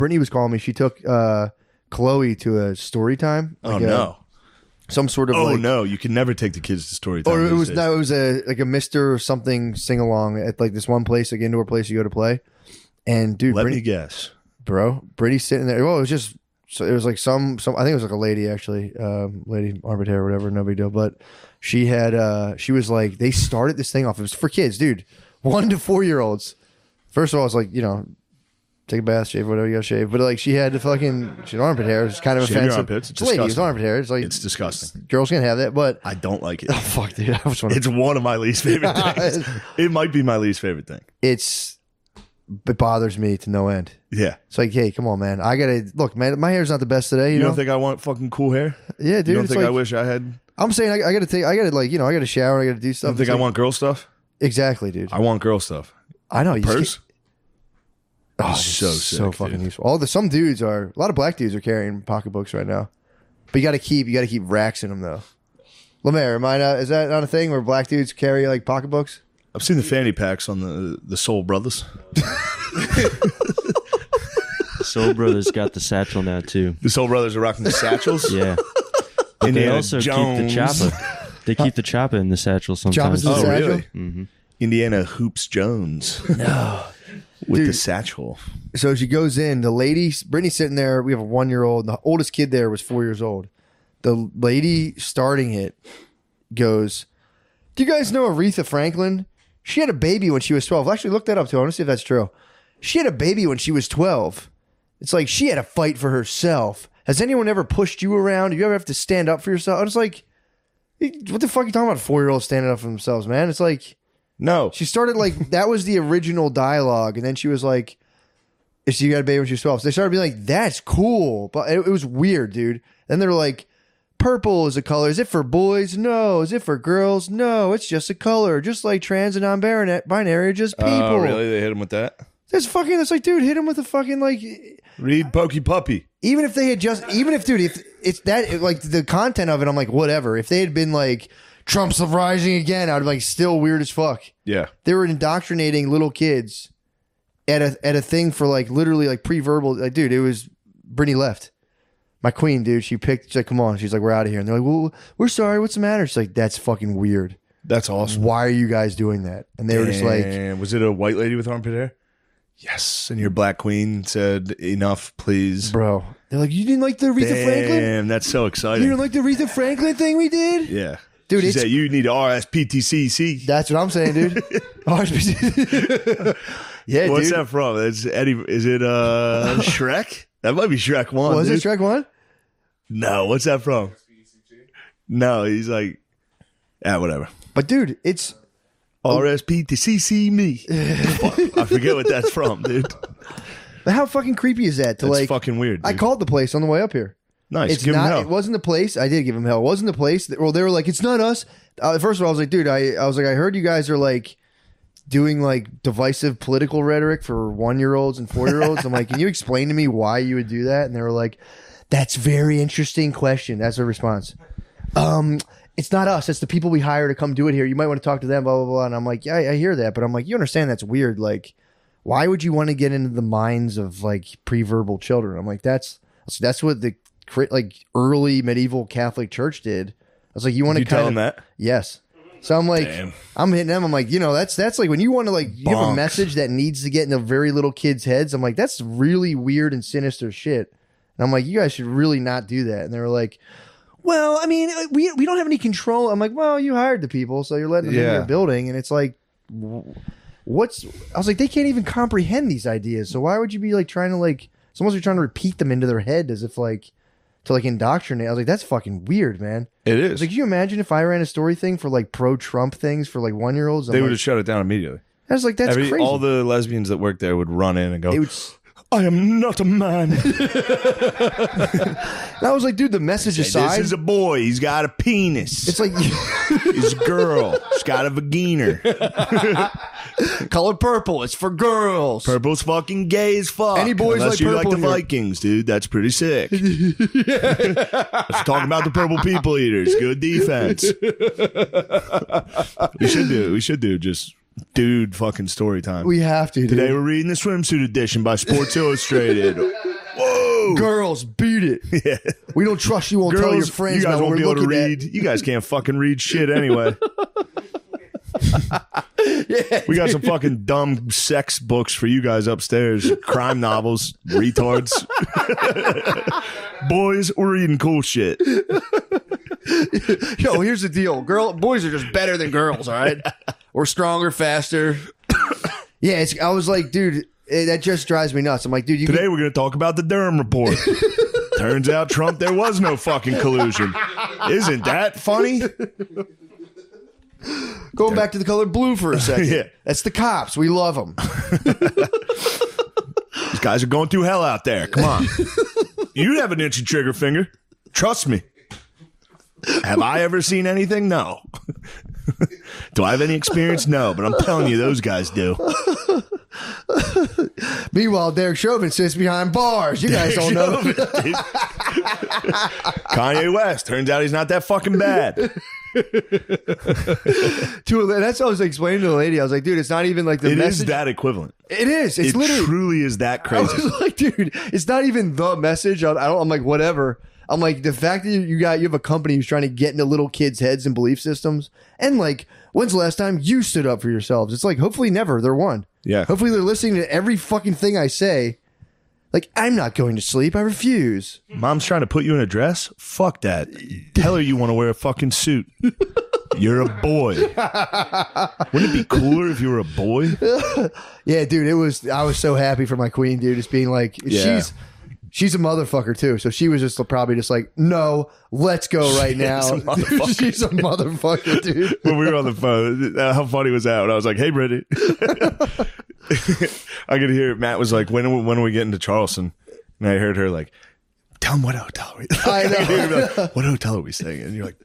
Brittany was calling me. She took Chloe to a story time. Like no. Some sort of no, you can never take the kids to story time. Or it was a Mr. something sing along at like this one place, like indoor place you go to play. And dude, let me guess, bro, Brittany's sitting there. Well, it was just it was like some I think it was like a lady actually, lady arbitrator or whatever, no big deal. But she had she was like, they started this thing off. It was for kids, dude, 1 to 4 year olds. First of all, it's like, you know, take a bath, shave, whatever you gotta shave. But like she had she had armpit hair. It's kind of shave offensive. Your armpits. It's lady, it's armpit hair. It's like it's disgusting. Girls can't have that, but I don't like it. Oh fuck, dude! It's one of my least favorite things. It might be my least favorite thing. It bothers me to no end. Yeah, it's like, hey, come on, man. I gotta look, man. My hair's not the best today. You know? Don't think I want fucking cool hair? Yeah, dude. You don't think like, I wish I had? I'm saying I gotta like, you know, I gotta shower. I gotta do stuff. You don't think I want girl stuff? Exactly, dude. I want girl stuff. I know. Purse. Oh, so sick, so fucking dude. Useful. Some dudes are a lot of black dudes are carrying pocketbooks right now, but you gotta keep racks in them though. Lemaire, is that not a thing where black dudes carry like pocketbooks? I've seen the fanny packs on the Soul Brothers. Soul Brothers got the satchel now too. The Soul Brothers are rocking the satchels. Yeah, and they also keep the chopper. They keep the chopper in the satchel sometimes. Oh, really? Mm-hmm. Indiana Hoops Jones. No. With the satchel. So she goes in. The lady, Brittany's sitting there. We have a 1 year old. The oldest kid there was 4 years old. The lady starting it goes, "Do you guys know Aretha Franklin? She had a baby when she was 12. I actually looked that up too. I want to see if that's true. She had a baby when she was 12. It's like she had to fight for herself. Has anyone ever pushed you around? Do you ever have to stand up for yourself?" I was like, what the fuck are you talking about? 4-year-olds standing up for themselves, man. It's like, no. She started like, that was the original dialogue. And then she was like, she got a baby when she was 12. So they started being like, that's cool. But it was weird, dude. Then they're like, purple is a color. Is it for boys? No. Is it for girls? No. It's just a color. Just like trans and non-binary are just people. Oh, really? They hit him with that? That's like, dude, hit him with a fucking like. Read Pokey Puppy. Dude, if it's that, like the content of it, I'm like, whatever. If they had been like, Trump's rising again, I'd be like, still weird as fuck. Yeah. They were indoctrinating little kids at a thing for like literally like pre-verbal. Like, dude, it was Brittany left. My queen, dude, she's like, come on. She's like, we're out of here. And they're like, well, we're sorry. What's the matter? She's like, that's fucking weird. That's awesome. Why are you guys doing that? And they were just like, was it a white lady with armpit hair? Yes. And your black queen said, enough, please. Bro. They're like, you didn't like the Aretha Franklin? Damn, that's so exciting. You didn't like the Aretha Franklin thing we did? Yeah. Dude, she said, you need RSPTCC. That's what I'm saying, dude. RSPTCC. Yeah, What's dude. that from? It's Eddie. Is it Shrek? That might be Shrek 1. Was it Shrek 1? No. What's that from? No, he's like, whatever. But dude, it's RSPTCC me. I forget what that's from, dude. But how fucking creepy is that? That's fucking weird, dude. I called the place on the way up here. Nice. It's Give him not. hell. It wasn't the place. I did give him hell. It wasn't the place. Well, they were like, it's not us. First of all, I was like, dude, I was like, I heard you guys are like doing like divisive political rhetoric for 1-year-olds and 4-year-olds. I'm like, can you explain to me why you would do that? And they were like, that's very interesting question. That's their response. It's not us. It's the people we hire to come do it here. You might want to talk to them, blah, blah, blah. And I'm like, yeah, I hear that. But I'm like, you understand that's weird. Like, why would you want to get into the minds of like pre-verbal children? I'm like, that's what the like early medieval Catholic Church did. I was like, you want to tell them that? Yes. So I'm like, Damn. I'm hitting them. I'm like, you know, that's like when you want to like, you have a message that needs to get into very little kids' heads. I'm like, that's really weird and sinister shit. And I'm like, you guys should really not do that. And they were like, well, I mean, we don't have any control. I'm like, well, you hired the people, so you're letting them in your building. And it's like, I was like, they can't even comprehend these ideas. So why would you be like trying to like, it's almost like you're trying to repeat them into their head as if like, to like indoctrinate. I was like, that's fucking weird, man. It is. I was like, can you imagine if I ran a story thing for like pro-Trump things for like 1-year-olds? They would have shut it down immediately. I was like, that's crazy. All the lesbians that work there would run in and go, It would, I am not a man. and I was like, dude, the message aside, this is a boy. He's got a penis. it's like He's a girl. She's got a vagina. color purple. It's for girls. Purple's fucking gay as fuck. Any boys Unless like you purple like in the here. Vikings, dude. That's pretty sick. Let's talk about the purple people eaters. Good defense. We should do just dude fucking story time. We have to. Today dude. we're reading the swimsuit edition by Sports Illustrated. Whoa. Girls, beat it. Yeah. We don't trust you. Won't tell your friends. You guys about what won't be we're able to looking read. You guys can't fucking read shit anyway. We got some fucking dumb sex books for you guys upstairs. Crime novels, retards. Boys, we're reading cool shit. Yo, here's the deal. Boys are just better than girls, all right? We're stronger, faster. Yeah, I was like, dude, that just drives me nuts. I'm like, dude, Today we're going to talk about the Durham report. Turns out, Trump, there was no fucking collusion. Isn't that funny? Going back to the color blue for a second. Yeah. That's the cops. We love them. These guys are going through hell out there. Come on. You have an itchy trigger finger. Trust me. Have I ever seen anything? No. Do I have any experience? No, but I'm telling you, those guys do. Meanwhile, Derek Chauvin sits behind bars. You guys don't know. Kanye West. Turns out he's not that fucking bad. That's what I was explaining to the lady. I was like, dude, it's not even like the It message. is that equivalent. It is. It's It literally. truly is that I crazy. was like, dude, it's not even the message. I'm like, whatever. I'm like, the fact that you have a company who's trying to get into little kids' heads and belief systems, and like, when's the last time you stood up for yourselves? It's like, hopefully never. They're one. Yeah. Hopefully they're listening to every fucking thing I say. Like, I'm not going to sleep. I refuse. Mom's trying to put you in a dress? Fuck that. Tell her you want to wear a fucking suit. You're a boy. Wouldn't it be cooler if you were a boy? Yeah, dude, I was so happy for my queen, dude. Just being like, Yeah. she's a motherfucker too. So she was just probably just like, no, let's go right now. She's a motherfucker. She's a motherfucker, dude. When we were on the phone, how funny was that? When I was like, hey, Brittany. I could hear Matt was like, when are we getting to Charleston? And I heard her like, tell him what hotel are we I know. could hear her be like, what hotel are we staying in? And you're like,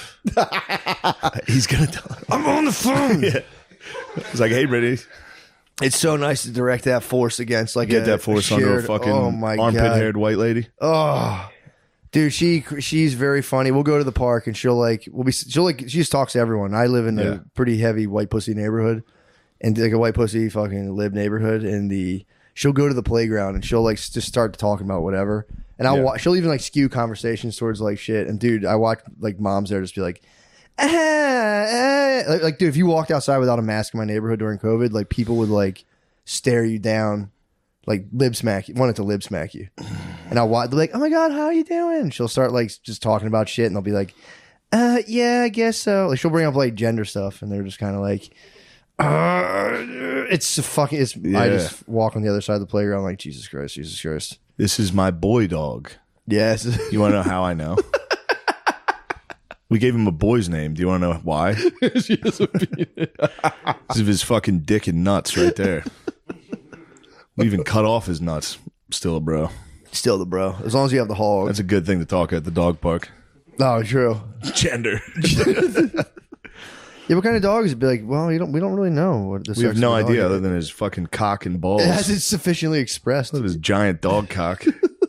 he's going to tell him. I'm on the phone. Yeah. It's like, hey, Brittany. It's so nice to direct that force against like Get that force under a shared- fucking oh my God. armpit-haired white lady. Oh, dude, she's very funny. We'll go to the park and she just talks to everyone. I live in Yeah. a pretty heavy white pussy neighborhood, and like a white pussy fucking lib neighborhood. And she'll go to the playground and she'll like just start talking about whatever. And she'll even like skew conversations towards like shit. And dude, I watch like moms there just be like, like dude, if you walked outside without a mask in my neighborhood during COVID, like people would like stare you down, like wanted to lib smack you. And I'll watch, they're like, oh my God, how are you doing? And she'll start like just talking about shit, and they'll be like, yeah, I guess so. Like she'll bring up like gender stuff, and they're just kind of like, it's fucking. I just walk on the other side of the playground like, Jesus Christ. This is my boy dog. Yes. You want to know how I know? We gave him a boy's name. Do you want to know why? Because of his fucking dick and nuts right there. We even cut off his nuts. Still a bro. Still the bro. As long as you have the hog. That's a good thing to talk at the dog park. Oh, true. Gender. Yeah, what kind of dog is it? Be like, well, we don't really know what the We have sex no of the dog idea is. other than his fucking cock and balls. It hasn't sufficiently expressed. Look at his giant dog cock.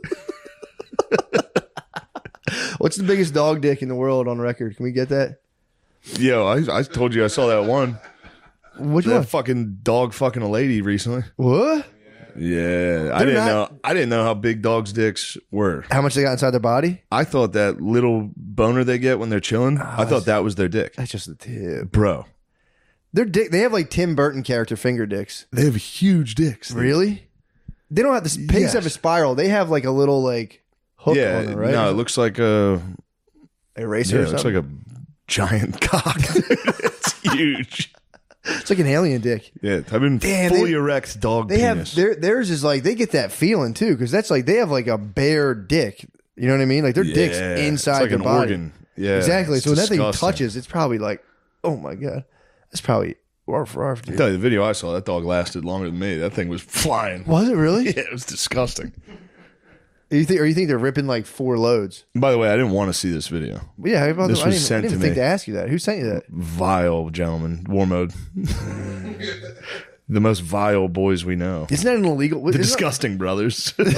What's the biggest dog dick in the world on record? Can we get that? Yo, I told you I saw that one. Which That one? fucking dog fucking a lady recently. What? Yeah, I They're didn't not- know. I didn't know how big dogs' dicks were. How much they got inside their body? I thought that little boner they get when they're chilling. I thought that was their dick, That's just the tip. bro. Their dick. They have like Tim Burton character finger dicks. They have huge dicks. Really? They don't have this. Pigs Yes. have a spiral. They have like a little like hook Yeah, on it, right? no, it looks like a eraser. yeah, or it looks something? like a giant cock. It's huge. It's like an alien dick. Yeah, I've been Damn, fully they- erect dog They penis. have theirs is like they get that feeling too, because that's like they have like a bare dick. You know what I mean? Like their dick's Yeah, inside it's like their an body. organ. Yeah, Exactly. it's So when that thing disgusting. touches, it's probably like, oh my God, that's probably arf, I dude. tell you, the video I saw, that dog lasted longer than me. That thing was flying. Was it really? Yeah, it was disgusting. You think they're ripping like 4 loads? By the way, I didn't want to see this video. Yeah, how about This I was didn't, sent I didn't to even think me. to ask you that. Who sent you that? Vile gentleman. War mode. The most vile boys we know. Isn't that an illegal? The disgusting brothers. Isn't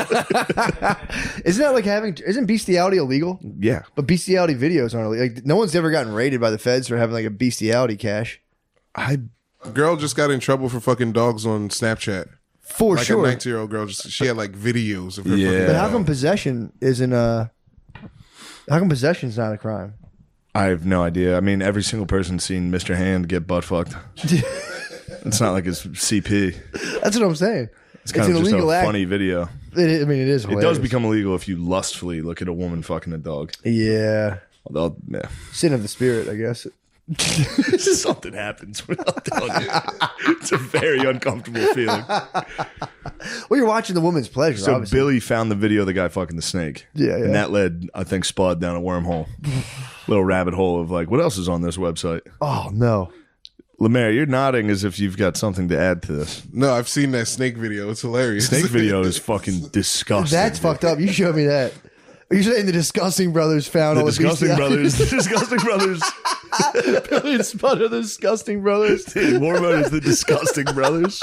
that like isn't bestiality illegal? Yeah. But bestiality videos aren't illegal. Like no one's ever gotten raided by the feds for having like a bestiality cache. I girl just got in trouble for fucking dogs on Snapchat. For Like sure. a 19-year-old girl, she had like videos of her. Yeah. fucking But how come dog. possession isn't how come possession's not a crime? I have no idea. I mean, every single person's seen Mr. Hand get butt fucked. It's not like it's CP. That's what I'm saying. It's kind an of just illegal a act. funny video. It is It hilarious. does become illegal if you lustfully look at a woman fucking a dog. Yeah. Although, yeah. Sin of the spirit, I guess. Something happens without telling you. It's a very uncomfortable feeling. Well, you're watching the woman's pleasure, So obviously. Billy found the video of the guy fucking the snake. Yeah, yeah. And that led, I think, Spud down a wormhole. Little rabbit hole of like, what else is on this website? Oh, no. Lemaire, you're nodding as if you've got something to add to this. No, I've seen that snake video. It's hilarious. Snake video is fucking disgusting. That's fucked up. You showed me that. You're saying the Disgusting Brothers found The all Disgusting the Brothers. The Disgusting Brothers. Billy and Spud are the Disgusting Brothers. Dude, more about is the Disgusting Brothers.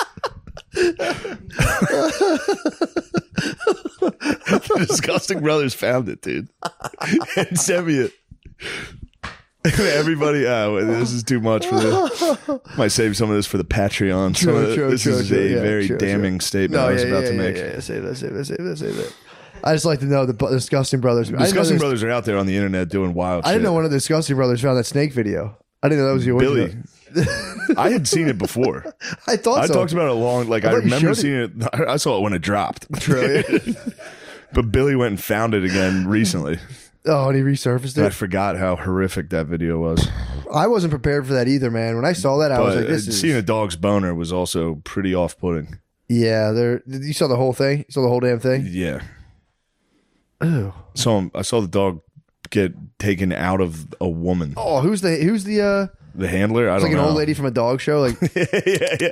The Disgusting Brothers found it, dude. And sent me it. Everybody, this is too much for the. Might save some of this for the Patreon. This is a very damning statement I was about to make. Yeah, save that. I just like to know the Disgusting Brothers. Disgusting Brothers are out there on the internet doing wild shit. I didn't know one of the Disgusting Brothers found that snake video. I didn't know that was the original. Billy. I had seen it before. I thought I so. talked about it I thought you remember showed seeing it. I saw it when it dropped. True. But Billy went and found it again recently. Oh, and he resurfaced And I it. forgot how horrific that video was. I wasn't prepared for that either, man. When I saw that, I was But like, "This is." seeing a dog's boner was also pretty off-putting. Yeah, you saw the whole thing. You saw the whole damn thing. Yeah. Ew. So I saw the dog get taken out of a woman. Oh, who's the The handler? I It's don't like know. an old lady from a dog show. Like, yeah.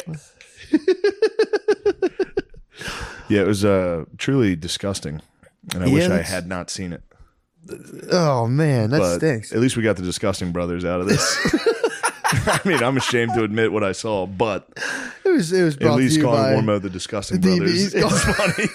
Yeah, it was truly disgusting. And I Yeah, wish I that's- had not seen it. oh man, that But stinks. at least we got the Disgusting Brothers out of this. I mean, I'm ashamed to admit what I saw, but It was at brought least to you calling by Warmo the Disgusting the Brothers DBs. is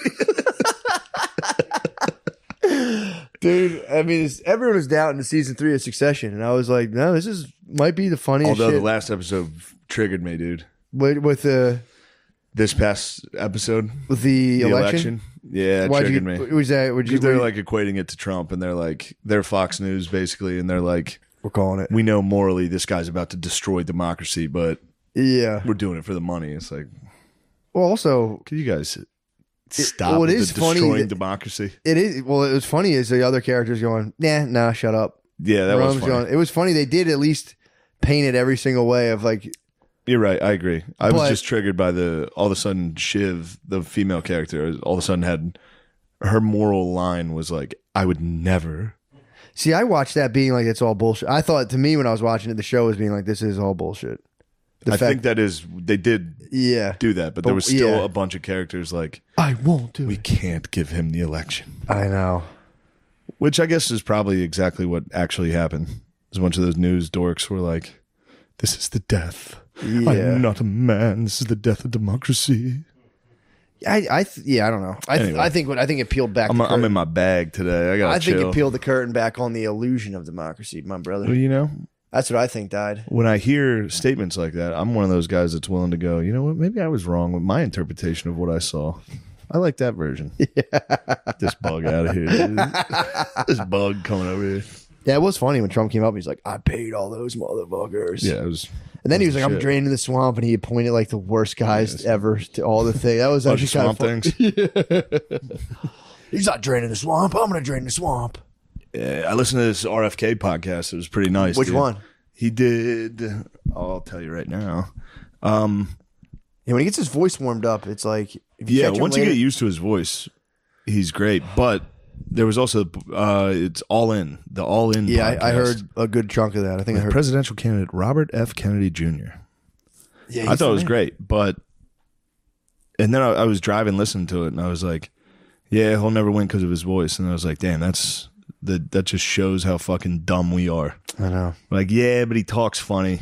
funny. dude. I mean, everyone was doubting the season 3 of Succession, and I was like, no, this might be the funniest. Although shit. the last episode triggered me, dude. with the This past episode, the election. Yeah, it Why'd triggered you? me. Was that? Would you? Because they're like equating it to Trump, and they're Fox News basically, and they're like, we're calling it. we know morally this guy's about to destroy democracy, but Yeah. we're doing it for the money. It's like, Well, also, can you guys stop well, it with is the funny destroying that- democracy? it is. Well, it was funny is the other characters going, nah, shut up. Yeah, that was Rome's funny. going. It was funny. They did at least paint it every single way of like, You're right. I agree. I was But- just triggered by all of a sudden Shiv, the female character, all of a sudden had her moral line was like, I would never. see, I watched that being like it's all bullshit. I thought to me when I was watching it, the show was being like this is all bullshit. I think that is, they did yeah, do that, but there But- was still yeah. a bunch of characters like, I won't do we it. can't give him the election. I know. Which I guess is probably exactly what actually happened. There's a bunch of those news dorks were like, this is the death. Yeah, I'm not a man. This is the death of democracy. I don't know. Anyway. I think it peeled back. I'm in my bag today. I got I think chill. it peeled the curtain back on the illusion of democracy, my brother. Well, you know, That's what I think died. when I hear statements like that, I'm one of those guys that's willing to go, you know what, maybe I was wrong with my interpretation of what I saw. I like that version. This bug out of here, dude. This bug coming over here. Yeah, it was funny when Trump came up. He's like, I paid all those motherfuckers. Yeah, it was. And then he was like, I'm shit. draining the swamp, and he appointed like the worst guys ever to all the things. That was Bunch actually of kind of swamp fun. things. He's not draining the swamp. I'm going to drain the swamp. Yeah, I listened to this RFK podcast. It was pretty nice. Which dude. one? He did. I'll tell you right now. Yeah, when he gets his voice warmed up, it's like if you Yeah, catch him once you later- get used to his voice, he's great. But there was also it's All In, the All In. Yeah, I podcast heard a good chunk of that. I think I with heard. presidential candidate Robert F. Kennedy Jr. Yeah, I thought it was great, but and then I was driving, listening to it, and I was like, "Yeah, he'll never win because of his voice." And I was like, "Damn, that just shows how fucking dumb we are." I know. Like, yeah, but he talks funny.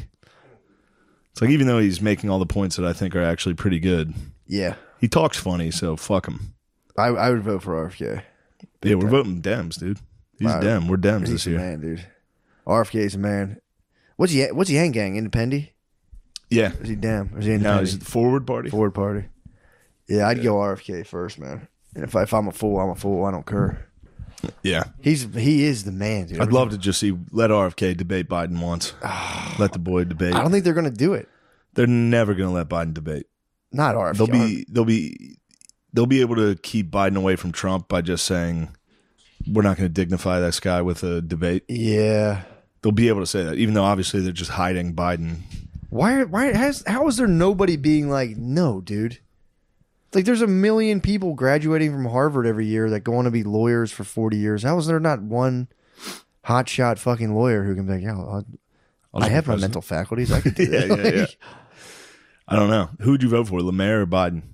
It's like even though he's making all the points that I think are actually pretty good, Yeah, he talks funny, so fuck him. I would vote for RFK. Yeah, we're voting Dems, dude. He's Wow. Dem. We're Dems He's this a year. man, dude. RFK is a man. What's he hang gang? Independent? Yeah. Is he damn? Or is he Now independent? is it the forward party? Forward party. Yeah, I'd go RFK first, man. And if I'm a fool, I'm a fool. I don't care. Yeah. He is the man, dude. I'd love to just let RFK debate Biden once. Let the boy debate. I don't think they're going to do it. They're never going to let Biden debate. Not RFK. They'll be able to keep Biden away from Trump by just saying we're not going to dignify this guy with a debate. Yeah. They'll be able to say that, even though obviously they're just hiding Biden. How is there nobody being like, no, dude? Like, there's 1 million people graduating from Harvard every year that go on to be lawyers for 40 years. How is there not one hotshot fucking lawyer who can be like, yeah, I have my mental faculties. I could do that. Yeah. I don't know. Who would you vote for, LeMaire or Biden?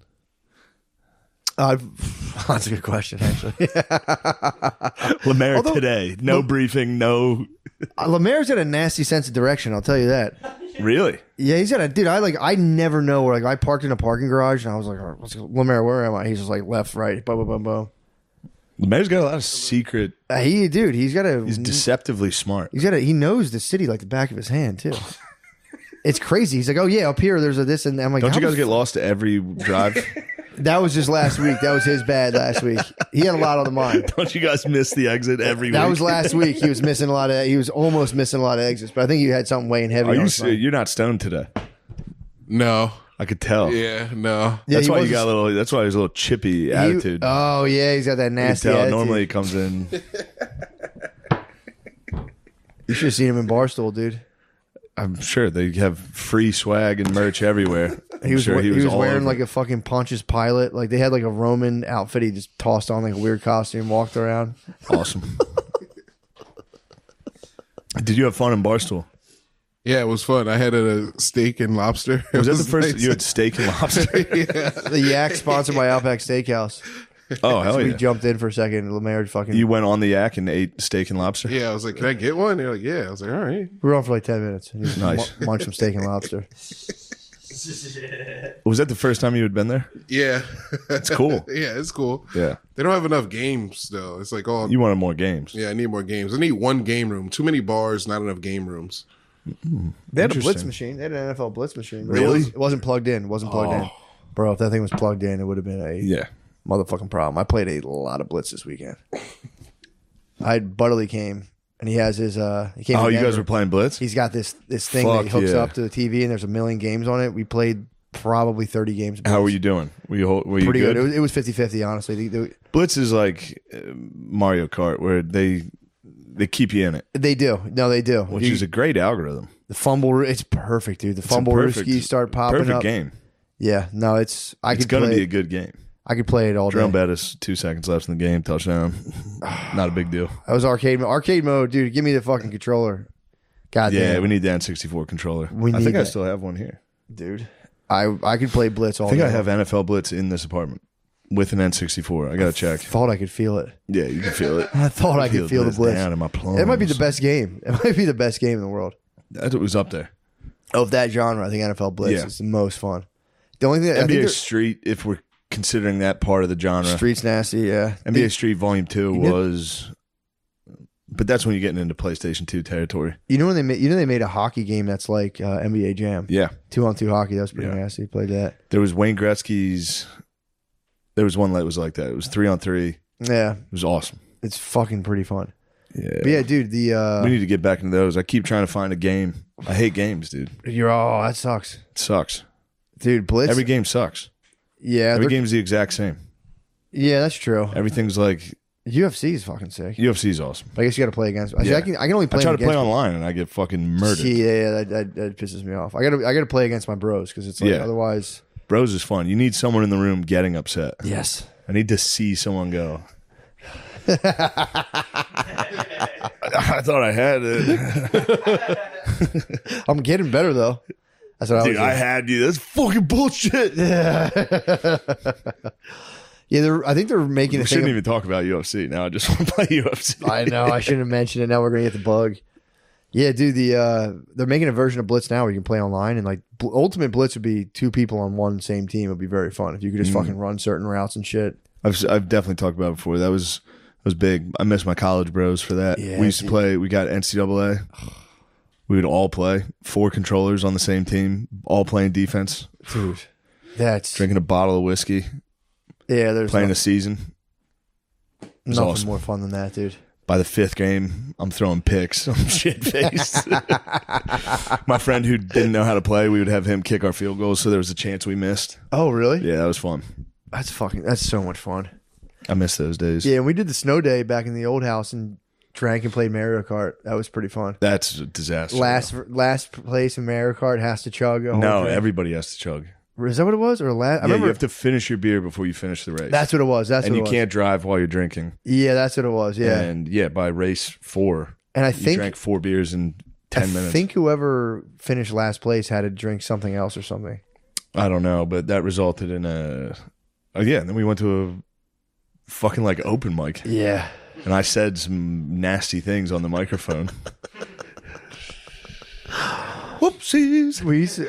That's a good question, actually. LeMaire today. No briefing, no... LeMaire's got a nasty sense of direction, I'll tell you that. Really? Yeah, he's got a... Dude, I never know where... Like, I parked in a parking garage, and I was like, oh, LeMaire, where am I? He's just like, left, right, boom, boom, boom, boom. LeMaire's got a lot of secret... He's got a... He's deceptively smart. He knows the city like the back of his hand, too. It's crazy. He's like, oh, yeah, up here, there's a this, and I'm like... Don't you guys get lost to every drive? That was just last week. That was his bad last week. He had a lot on the mind. Don't you guys miss the exit every week? That was last week. He was missing a lot of... He was almost missing a lot of exits, but I think you had something weighing heavy Are on you his mind. You're not stoned today. No. I could tell. Yeah, no. Yeah, That's he why was you got a little. That's why he's a little chippy attitude. Oh, yeah, he's got that You can nasty tell. attitude. Normally he comes in. You should have seen him in Barstool, dude. I'm sure they have free swag and merch everywhere. He was sure all wearing over. like a fucking Pontius Pilate. Like, they had like a Roman outfit. He just tossed on like a weird costume, walked around. Awesome. Did you have fun in Barstool? Yeah, it was fun. I had a steak and lobster. Was It that the first nice. you had steak and lobster? The Yak sponsored by Outback Steakhouse. Oh hell We yeah! jumped in for a second. LeMaire fucking... You went on the yak and ate steak and lobster. Yeah, I was like, can I get one? They're like, yeah. I was like, all right. We were on for like 10 minutes. And he was Nice. munched some steak and lobster. Was that the first time you had been there? Yeah. It's cool. Yeah, it's cool. Yeah. They don't have enough games, though. It's like, oh, You wanted more games. yeah, I need more games. I need one game room. Too many bars, not enough game rooms. They had a blitz Interesting. machine. They had an NFL blitz machine. Really? It wasn't plugged in. It wasn't plugged in. Bro, if that thing was plugged in, it would have been a Yeah. motherfucking problem. I played a lot of blitz this weekend. Butterly came, and he has his... he came Oh, to you guys Denver. were playing blitz? He's got this thing that he Fuck hooks yeah. up to the TV, and there's 1 million games on it. We played probably 30 games. Of How were blitz. you doing? Were you Pretty good? good. It was 50-50, honestly. Blitz is like Mario Kart, where they keep you in it, They do. No, they do. which is a great algorithm. the fumble. It's perfect, dude. The It's a fumble perfect- rooskies start popping Perfect up. game. Yeah, no, it's. It's going to be a good game. I could play it all Jerome day. Bettis, 2 seconds left in the game, touchdown. Not a big deal. That was arcade mode, dude. Give me the fucking controller. God Yeah, damn, we need the N64 controller. We I need think I that. still have one here. dude. I could play blitz all I think day. I have NFL Blitz in this apartment with an N64. I got to check. Thought I could feel it. Yeah, you can feel it. I thought I could feel the blitz. down in my plums. It might be the best game. It might be the best game in the world That was up there. of that genre. I think NFL blitz Yeah. is the most fun. The only thing I think NBA they're- Street, if we're considering that part of the genre. Street's nasty. Yeah, NBA Street Volume 2 Yeah. was... But that's when you're getting into PlayStation 2 territory. You know when they made a hockey game that's like NBA Jam. Yeah. 2-on-2 hockey. That was pretty Yeah. nasty. Played that. There was Wayne Gretzky's... There was one that was like that. It was 3-on-3. Yeah, It was awesome. it's fucking pretty fun. Yeah. But yeah, dude. We need to get back into those. I keep trying to find a game. I hate games, dude. that sucks, It sucks. dude. Blitz. Every game sucks. yeah, Every they're- game's the exact same. yeah, that's true. Everything's like... UFC is fucking sick. UFC is awesome. But I guess you got to play against. Yeah. I can only play. I try to play against online and I get fucking murdered. Yeah, that pisses me off. I gotta play against my bros because it's like Yeah. otherwise. Bros is fun. You need someone in the room getting upset. Yes. I need to see someone go. I thought I had it. I'm getting better though. That's what Dude, I I was. had you. That's fucking bullshit. Yeah, I think they're making We a shouldn't thing. even talk about UFC now. I just want to play UFC. I know. I shouldn't have mentioned it. Now we're gonna get the bug. Yeah, dude. They're making a version of Blitz now where you can play online, and like Ultimate Blitz would be 2 people on one same team. It'd be very fun if you could just fucking run certain routes and shit. I've definitely talked about it before. That was big. I miss my college bros for that. Yeah, we used to dude. play. We got NCAA. We would all play 4 controllers on the same team, all playing defense, Dude, that's drinking a bottle of whiskey, there's playing a season. was nothing awesome. more fun than that, dude. By the 5th game, I'm throwing picks. I'm shit-faced. My friend who didn't know how to play, we would have him kick our field goals, so there was a chance we missed. Oh, really? Yeah, that was fun. That's so much fun. I miss those days. Yeah, and we did the snow day back in the old house and drank and played Mario Kart. That was pretty fun. That's a disaster. Last place in Mario Kart has to chug a whole No, drink. everybody has to chug. Is that what it was? Or last? I Yeah, remember you have to finish your beer before you finish the race. that's what it was. That's and what you it was. can't drive while you're drinking. Yeah, that's what it was. Yeah, And yeah, by race 4, and I you think drank 4 beers in 10 minutes. I think whoever finished last place had to drink something else or something. I don't know, but that resulted in a. Oh yeah, and then we went to a fucking like open mic, Yeah. and I said some nasty things on the microphone. Whoopsies. We used to,